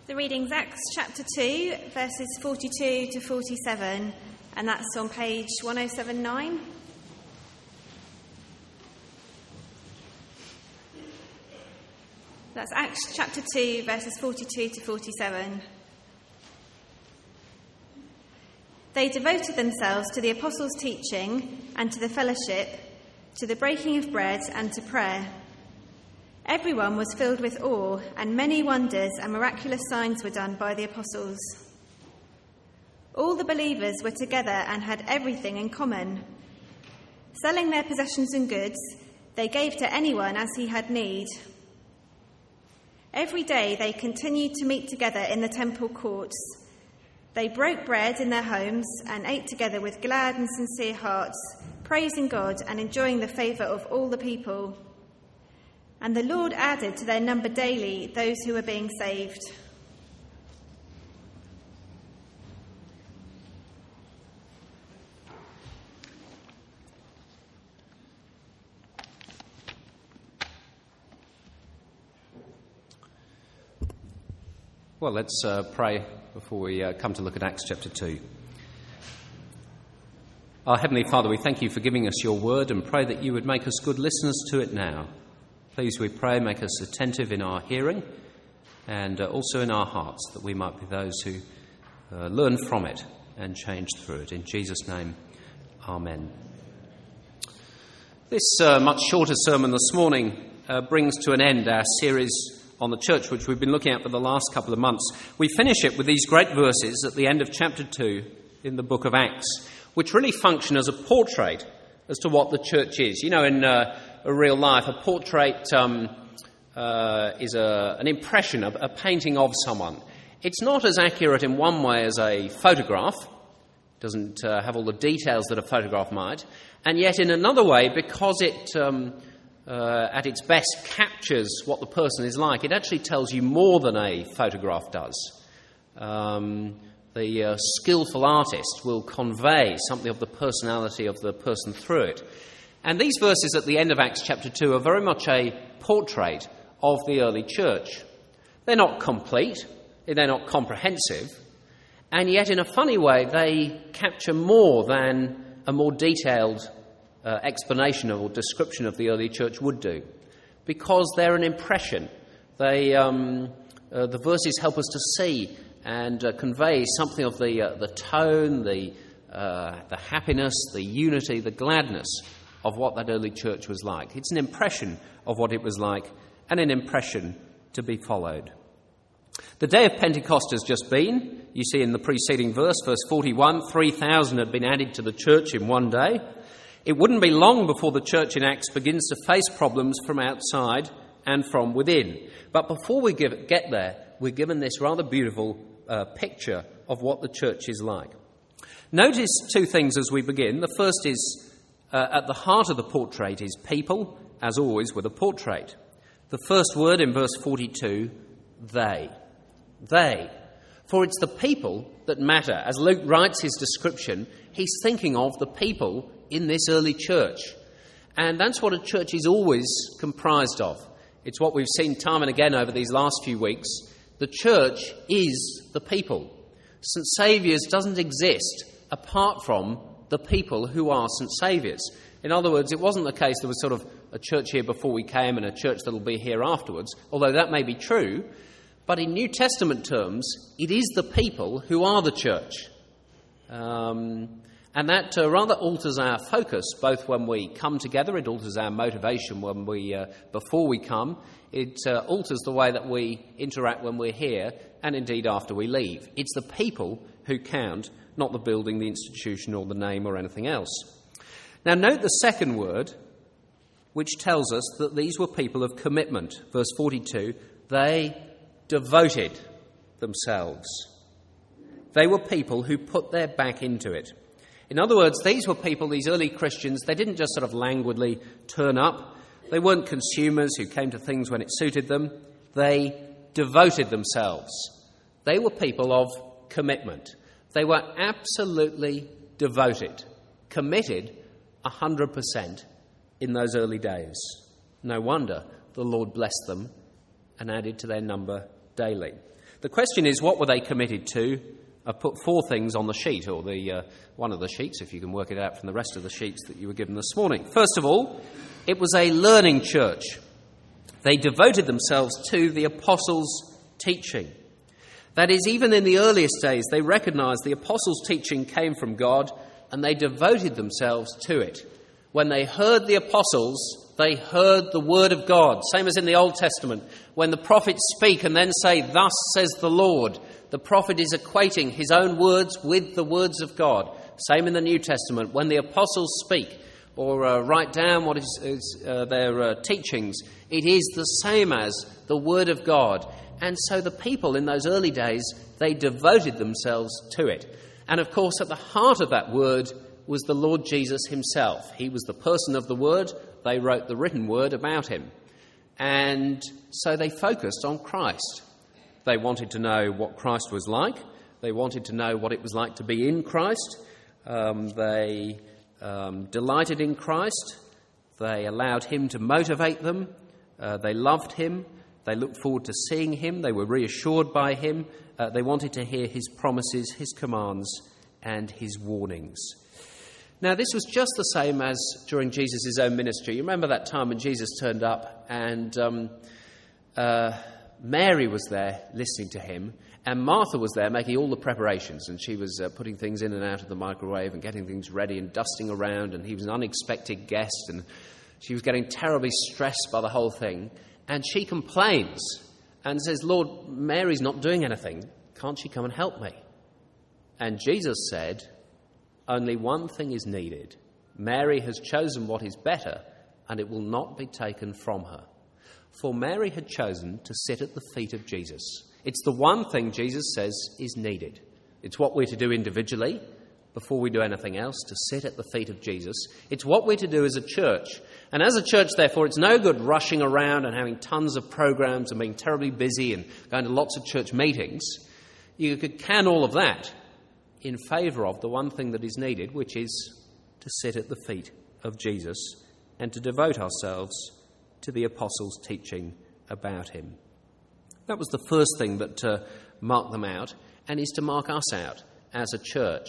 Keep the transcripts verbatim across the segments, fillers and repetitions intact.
The reading's Acts chapter two, verses forty-two to forty-seven, and that's on page one oh seven nine. That's Acts chapter two, verses forty-two to forty-seven. They devoted themselves to the apostles' teaching and to the fellowship, to the breaking of bread and to prayer. Everyone was filled with awe, and many wonders and miraculous signs were done by the apostles. All the believers were together and had everything in common. Selling their possessions and goods, they gave to anyone as he had need. Every day they continued to meet together in the temple courts. They broke bread in their homes and ate together with glad and sincere hearts, praising God and enjoying the favour of all the people. And the Lord added to their number daily those who were being saved. Well, let's uh, pray before we uh, come to look at Acts chapter two. Our Heavenly Father, we thank you for giving us your word and pray that you would make us good listeners to it now. Please, we pray, make us attentive in our hearing and uh, also in our hearts, that we might be those who uh, learn from it and change through it. In Jesus' name, amen. This uh, much shorter sermon this morning uh, brings to an end our series on the church, which we've been looking at for the last couple of months. We finish it with these great verses at the end of chapter two in the book of Acts, which really function as a portrait as to what the church is. You know, in uh, a real life, a portrait um, uh, is a, an impression, of a painting of someone. It's not as accurate in one way as a photograph. It doesn't uh, have all the details that a photograph might. And yet in another way, because it, um, uh, at its best, captures what the person is like, it actually tells you more than a photograph does. Um, the uh, skillful artist will convey something of the personality of the person through it. And these verses at the end of Acts chapter two are very much a portrait of the early church. They're not complete, they're not comprehensive, and yet in a funny way they capture more than a more detailed uh, explanation or description of the early church would do, because they're an impression. They, um, uh, the verses help us to see and uh, convey something of the uh, the tone, the uh, the happiness, the unity, the gladness of what that early church was like. It's an impression of what it was like, and an impression to be followed. The day of Pentecost has just been. You see in the preceding verse, verse forty-one, three thousand had been added to the church in one day. It wouldn't be long before the church in Acts begins to face problems from outside and from within. But before we give, get there, we're given this rather beautiful uh, picture of what the church is like. Notice two things as we begin. The first is, Uh, at the heart of the portrait is people, as always with a portrait. The first word in verse forty-two, they. They. For it's the people that matter. As Luke writes his description, he's thinking of the people in this early church. And that's what a church is always comprised of. It's what we've seen time and again over these last few weeks. The church is the people. Saint Saviour's doesn't exist apart from the people who are Saint Saviour's. In other words, it wasn't the case there was sort of a church here before we came and a church that'll be here afterwards, although that may be true. But in New Testament terms, it is the people who are the church. Um, and that uh, rather alters our focus, both when we come together, it alters our motivation when we uh, before we come, it uh, alters the way that we interact when we're here, and indeed after we leave. It's the people who count, not the building, the institution, or the name, or anything else. Now note the second word, which tells us that these were people of commitment. Verse forty-two, they devoted themselves. They were people who put their back into it. In other words, these were people, these early Christians, they didn't just sort of languidly turn up. They weren't consumers who came to things when it suited them. They devoted themselves. They were people of commitment. They were absolutely devoted, committed one hundred percent in those early days. No wonder the Lord blessed them and added to their number daily. The question is, what were they committed to? I put four things on the sheet, or the uh, one of the sheets, if you can work it out from the rest of the sheets that you were given this morning. First of all, it was a learning church. They devoted themselves to the apostles' teaching. That is, even in the earliest days, they recognised the apostles' teaching came from God, and they devoted themselves to it. When they heard the apostles, they heard the word of God. Same as in the Old Testament. When the prophets speak and then say, "Thus says the Lord," the prophet is equating his own words with the words of God. Same in the New Testament. When the apostles speak or uh, write down what is, is uh, their uh, teachings, it is the same as the word of God. And so the people in those early days, they devoted themselves to it. And of course, at the heart of that word was the Lord Jesus himself. He was the person of the word. They wrote the written word about him. And so they focused on Christ. They wanted to know what Christ was like. They wanted to know what it was like to be in Christ. Um, they um, delighted in Christ. They allowed him to motivate them. Uh, they loved him. They looked forward to seeing him. They were reassured by him. Uh, they wanted to hear his promises, his commands, and his warnings. Now, this was just the same as during Jesus' own ministry. You remember that time when Jesus turned up and um, uh, Mary was there listening to him, and Martha was there making all the preparations, and she was uh, putting things in and out of the microwave and getting things ready and dusting around, and he was an unexpected guest, and she was getting terribly stressed by the whole thing. And she complains and says, "Lord, Mary's not doing anything. Can't she come and help me?" And Jesus said, "Only one thing is needed. Mary has chosen what is better, and it will not be taken from her." For Mary had chosen to sit at the feet of Jesus. It's the one thing Jesus says is needed. It's what we're to do individually before we do anything else, to sit at the feet of Jesus. It's what we're to do as a church. And as a church, therefore, it's no good rushing around and having tons of programs and being terribly busy and going to lots of church meetings. You could can all of that in favour of the one thing that is needed, which is to sit at the feet of Jesus and to devote ourselves to the apostles' teaching about him. That was the first thing that uh, marked them out, and is to mark us out as a church.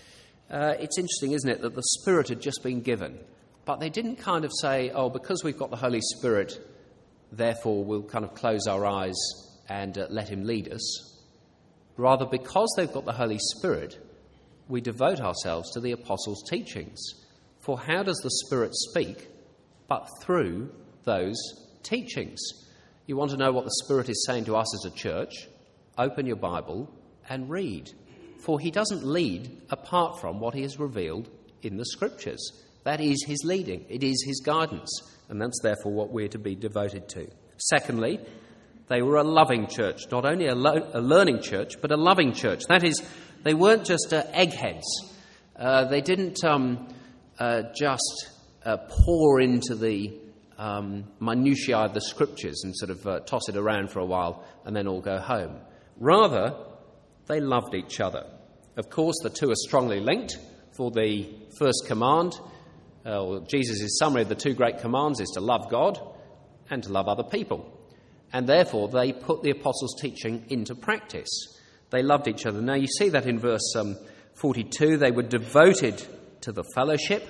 Uh, it's interesting, isn't it, that the Spirit had just been given, but they didn't kind of say, "Oh, because we've got the Holy Spirit, therefore we'll kind of close our eyes and uh, let him lead us." Rather, because they've got the Holy Spirit, we devote ourselves to the apostles' teachings. For how does the Spirit speak but through those teachings? You want to know what the Spirit is saying to us as a church? Open your Bible and read. For he doesn't lead apart from what he has revealed in the Scriptures. That is his leading. It is his guidance. And that's therefore what we're to be devoted to. Secondly, they were a loving church. Not only a, lo- a learning church, but a loving church. That is, they weren't just uh, eggheads. Uh, they didn't um, uh, just uh, pour into the um, minutiae of the Scriptures and sort of uh, toss it around for a while and then all go home. Rather, they loved each other. Of course, the two are strongly linked. For the first command, uh, well, Jesus' summary of the two great commands is to love God and to love other people. And therefore, they put the apostles' teaching into practice. They loved each other. Now, you see that in verse um, forty-two. They were devoted to the fellowship.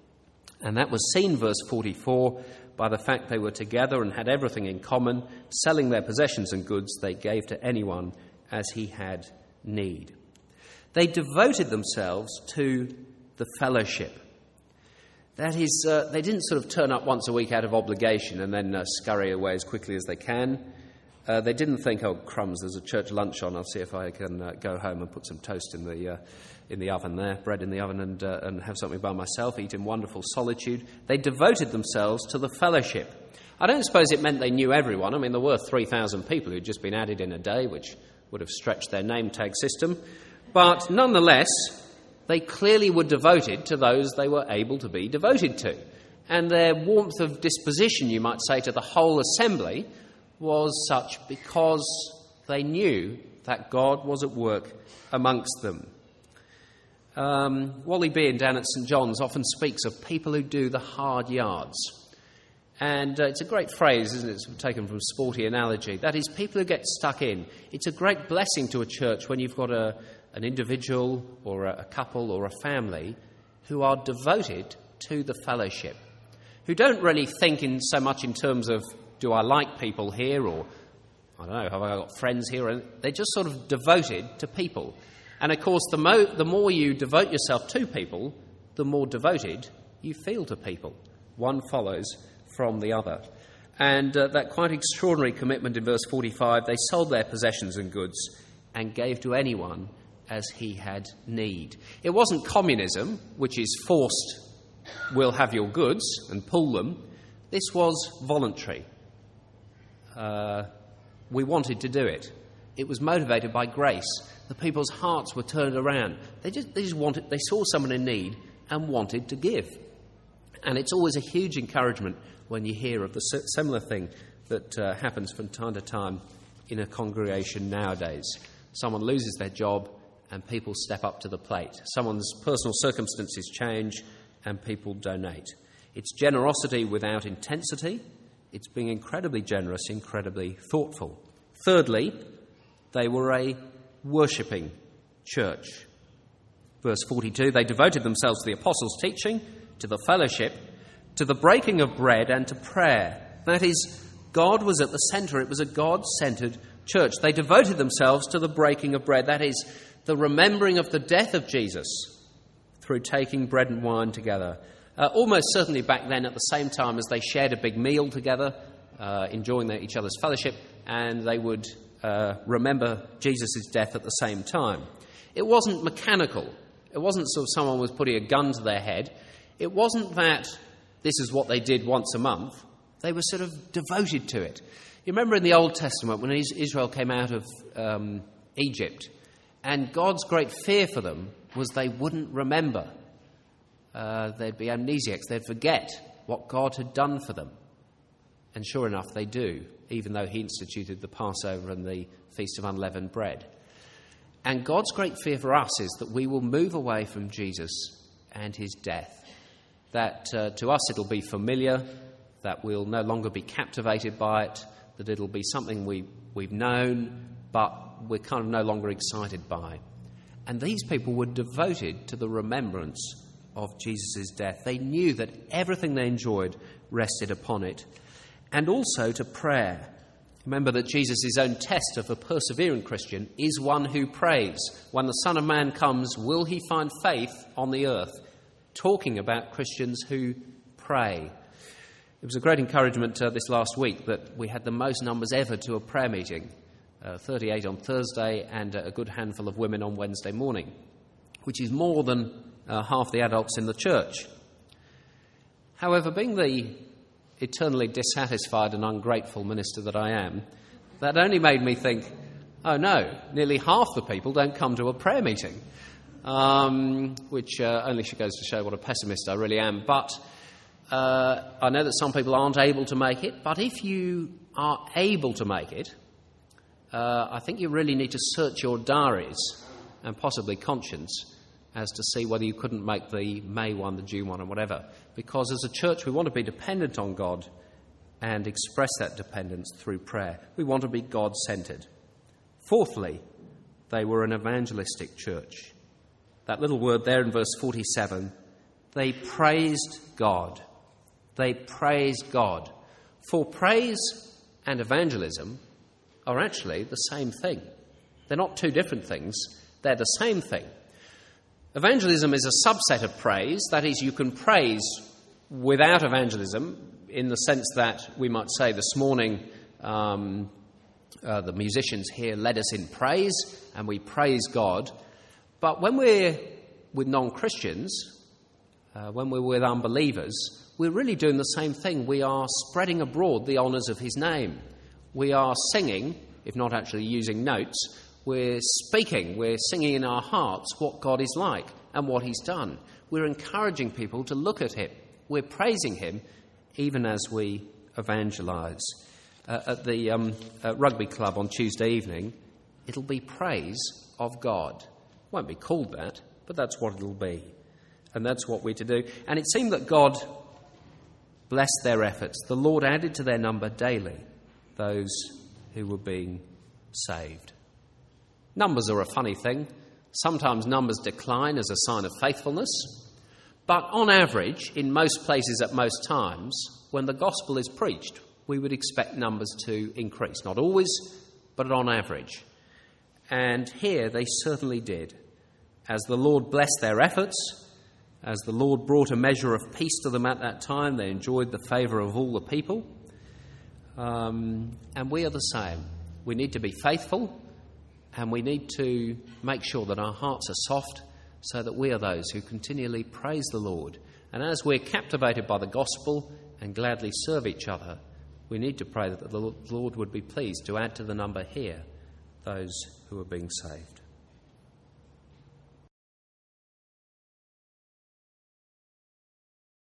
And that was seen, verse forty-four, by the fact they were together and had everything in common, selling their possessions and goods they gave to anyone as he had need. They devoted themselves to the fellowship. That is, uh, they didn't sort of turn up once a week out of obligation and then uh, scurry away as quickly as they can. Uh, they didn't think, "Oh, crumbs, there's a church lunch on. I'll see if I can uh, go home and put some toast in the uh, in the oven there, bread in the oven, and uh, and have something by myself, eat in wonderful solitude." They devoted themselves to the fellowship. I don't suppose it meant they knew everyone. I mean, there were three thousand people who'd just been added in a day, which would have stretched their name tag system. But nonetheless, they clearly were devoted to those they were able to be devoted to. And their warmth of disposition, you might say, to the whole assembly was such because they knew that God was at work amongst them. Um, Wally Bean down at St John's often speaks of people who do the hard yards. And uh, it's a great phrase, isn't it? It's taken from a sporty analogy. That is, people who get stuck in. It's a great blessing to a church when you've got a, an individual or a, a couple or a family who are devoted to the fellowship, who don't really think in so much in terms of, do I like people here, or, I don't know, have I got friends here? They're just sort of devoted to people. And, of course, the, mo- the more you devote yourself to people, the more devoted you feel to people. One follows from the other. And uh, that quite extraordinary commitment in verse forty-five, they sold their possessions and goods and gave to anyone as he had need. It wasn't communism, which is forced, we'll have your goods and pull them. This was voluntary. Uh, we wanted to do it. It was motivated by grace. The people's hearts were turned around. They just, they just wanted, they saw someone in need and wanted to give. And it's always a huge encouragement when you hear of the similar thing that uh, happens from time to time in a congregation nowadays. Someone loses their job and people step up to the plate. Someone's personal circumstances change and people donate. It's generosity without intensity. It's being incredibly generous, incredibly thoughtful. Thirdly, they were a worshipping church. Verse forty-two, they devoted themselves to the apostles' teaching, to the fellowship, to the breaking of bread and to prayer. That is, God was at the centre. It was a God-centred church. They devoted themselves to the breaking of bread. That is, the remembering of the death of Jesus through taking bread and wine together. Uh, almost certainly back then at the same time as they shared a big meal together, uh, enjoying their, each other's fellowship, and they would uh, remember Jesus' death at the same time. It wasn't mechanical. It wasn't sort of someone was putting a gun to their head. It wasn't that this is what they did once a month. They were sort of devoted to it. You remember in the Old Testament when Israel came out of um, Egypt, and God's great fear for them was they wouldn't remember. Uh, they'd be amnesiacs. They'd forget what God had done for them. And sure enough, they do, even though he instituted the Passover and the Feast of Unleavened Bread. And God's great fear for us is that we will move away from Jesus and his death. That uh, to us it'll be familiar, that we'll no longer be captivated by it, that it'll be something we, we've known, but we're kind of no longer excited by. And these people were devoted to the remembrance of Jesus' death. They knew that everything they enjoyed rested upon it. And also to prayer. Remember that Jesus' own test of a persevering Christian is one who prays. When the Son of Man comes, will he find faith on the earth? Talking about Christians who pray. It was a great encouragement uh, this last week that we had the most numbers ever to a prayer meeting. Uh, thirty-eight on Thursday and uh, a good handful of women on Wednesday morning, which is more than uh, half the adults in the church. However, being the eternally dissatisfied and ungrateful minister that I am, that only made me think, oh no, nearly half the people don't come to a prayer meeting, um, which uh, only goes to show what a pessimist I really am. But uh, I know that some people aren't able to make it, but if you are able to make it, uh, I think you really need to search your diaries and possibly conscience as to see whether you couldn't make the May one, the June one, or whatever. Because as a church, we want to be dependent on God and express that dependence through prayer. We want to be God-centred. Fourthly, they were an evangelistic church. That little word there in verse forty-seven, they praised God. They praised God. For praise and evangelism are actually the same thing. They're not two different things. They're the same thing. Evangelism is a subset of praise. That is, you can praise without evangelism in the sense that we might say this morning um, uh, the musicians here led us in praise and we praise God. But when we're with non-Christians, uh, when we're with unbelievers, we're really doing the same thing. We are spreading abroad the honours of his name. We are singing, if not actually using notes, we're speaking, we're singing in our hearts what God is like and what he's done. We're encouraging people to look at him. We're praising him even as we evangelise. Uh, at the um, uh, rugby club on Tuesday evening, it'll be praise of God. It won't be called that, but that's what it'll be. And that's what we're to do. And it seemed that God blessed their efforts, the Lord added to their number daily those who were being saved. Numbers are a funny thing. Sometimes numbers decline as a sign of faithfulness. But on average, in most places at most times, when the gospel is preached, we would expect numbers to increase. Not always, but on average. And here they certainly did. As the Lord blessed their efforts, as the Lord brought a measure of peace to them at that time, they enjoyed the favour of all the people. Um, and we are the same. We need to be faithful, and we need to make sure that our hearts are soft so that we are those who continually praise the Lord. And as we're captivated by the gospel and gladly serve each other, we need to pray that the Lord would be pleased to add to the number here those who are being saved.